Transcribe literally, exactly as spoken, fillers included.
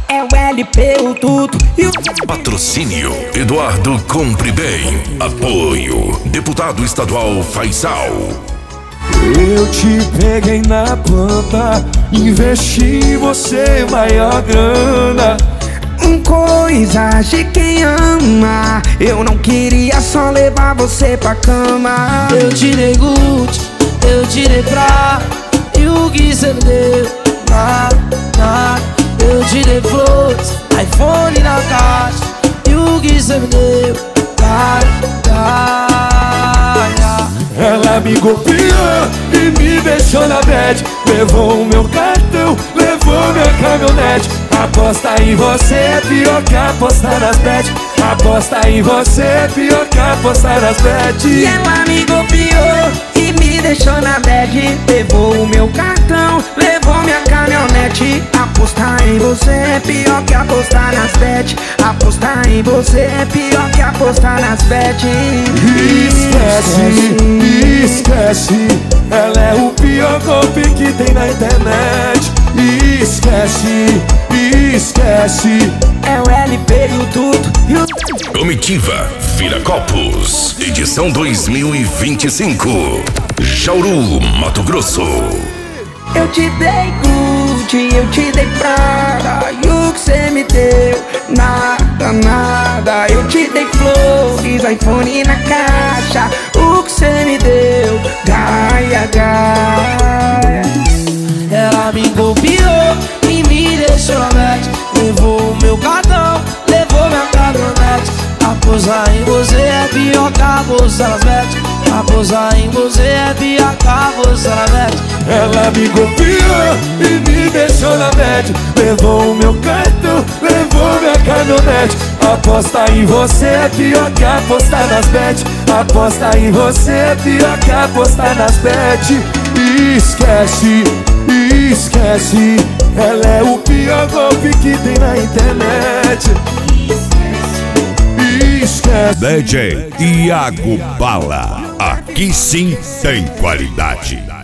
É o L P, o tudo e o... Patrocínio Eduardo Compre Bem. Apoio Deputado Estadual Faisal. Eu te peguei na planta, investi em você maior grana. Coisas de quem ama. Eu não queria só levar você pra cama. Eu te dei Gucci, eu te dei pra. E o que cê me deu? Nada, nada. Eu te dei flores, iPhone na caixa. E o que cê me deu? Nada, nada. Ela me golpeou e me deixou na bad. Levou o meu cartão, levou minha caminhonete. Aposta em você é pior que apostar nas bet. Aposta em você é pior que apostar nas bet. E ela me golpeou e me deixou na bad. Levou o meu cartão, levou minha caminhonete. Apostar em você é pior que apostar nas bet. Apostar em você é pior que apostar nas bet. Esquece, esquece. Ela é o pior golpe que tem na internet. Esquece, esquece. É o L P e o tudo e o... Comitiva Viracopos, edição dois mil e vinte e cinco, Jauru, Mato Grosso. Eu te dei Gucci, eu te dei Prada. E o que cê me deu? Nada, nada. Eu te dei flores, iPhone na caixa. O que cê me deu? Gaia, gaia. Ela me golpeou e me deixou na net. Levou o meu cartão, levou minha caminhonete. Apostar em você é pior que apostar nas bet. Apostar em você é pior que apostar nas bet. Ela me golpeou e me deixou na bad. Levou o meu cartão, levou minha caminhonete. Aposta em você é pior que apostar nas bet. Aposta em você é pior que apostar nas bet. Esquece, esquece. Ela é o pior golpe que tem na internet. Esquece. D J Iago Bala, aqui sim tem qualidade.